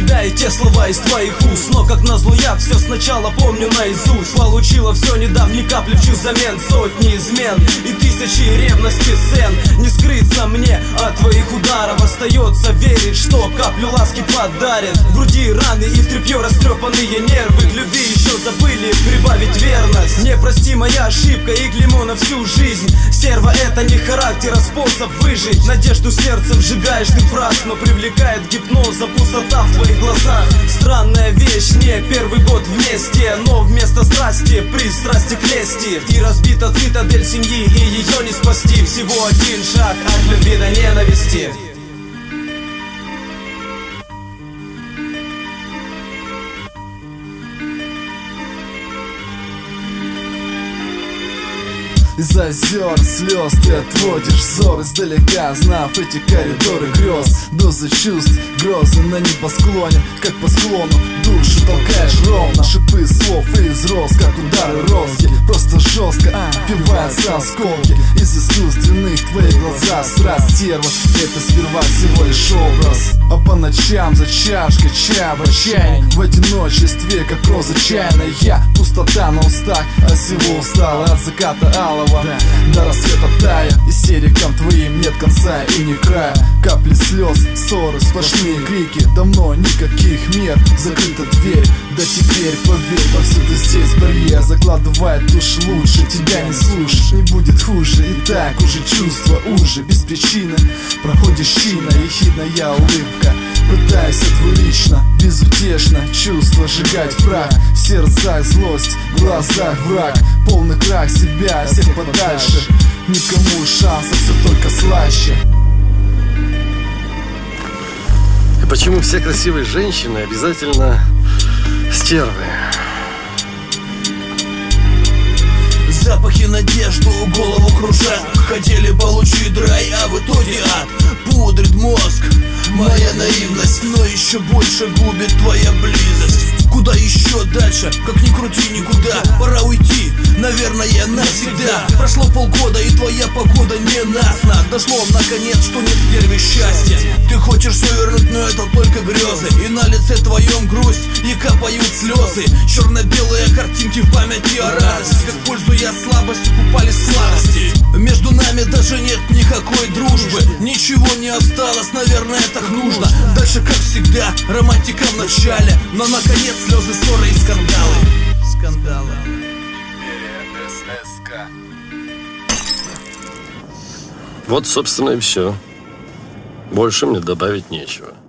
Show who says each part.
Speaker 1: тебя и те слова из твоих уст. Но как назло я все сначала помню наизусть. Получила все, не дав ни капли в чувств взамен. Сотни измен и тысячи ревности сцен. Не скрыться мне от твоих ударов. Остается верить, что каплю ласки подарит. В груди раны и в тряпье растрепанные нервы. К любви еще забыли прибавить верность. Не прости, моя ошибка и клеймо на всю жизнь. Стерва, это не характер, а способ выжить. Надежду сердцем сжигаешь ты прах, но привлекает гипноза пустота в твоих глазах. Странная вещь, не первый год вместе, но вместо страсти пристрасти к лести. И разбита цитадель семьи, и ее не спасти. Всего один шаг от любви до ненависти.
Speaker 2: Из озер слез ты отводишь взор издалека, знав эти коридоры грез. Дозы чувств, грозы на небосклоне, как по склону душу толкаешь ровно. Шипы слов из роз, как удары розги. Просто жестко впиваются осколки из искусственных твоих глаза. Страсть стерва, это сперва всего лишь образ. А по ночам за чашкой чая в отчаянии, в одиночестве, как роза чайная, я пустота на устах, от всего устала, от заката алого до рассвета тая. Истерикам твоим нет конца и ни края. Капли слез, ссоры, сплошные крики. Давно никаких мер, закрыта дверь. Да теперь поверь, повсюду здесь барьер. Закладывает душ лучше, тебя не слушаешь, не будет хуже. И так уже чувство уже, без причины проходишь чинно, ехидная улыбка. Пытаюсь двулично, безутешно чувство сжигать в прах. В сердцах злость, в глазах враг. Полный крах себя, всех подальше. Никому шансов, все только слаще.
Speaker 3: И почему все красивые женщины обязательно стервы?
Speaker 4: Запахи надежду голову кружат. Хотели получить рай, а в итоге ад. Пудрит мозг моя наивность, но еще больше губит твоя близость. Куда еще дальше, как ни крути никуда. Пора уйти, наверное, навсегда. Прошло полгода и твоя погода ненастна. Дошло наконец, что нет в стерве счастья. Ты хочешь все вернуть, но это только грезы. И на лице твоем грусть, и капают слезы. Черно-белые картинки в памяти о радости. Как пользуясь слабостью, купались в сладости. Между нами даже нет никакой дружбы. Ничего не осталось, наверное, так нужно. Дальше, как всегда, романтика в начале. Но наконец слезы, ссоры и скандалы. Скандалы.
Speaker 3: Вот, собственно, и все. Больше мне добавить нечего.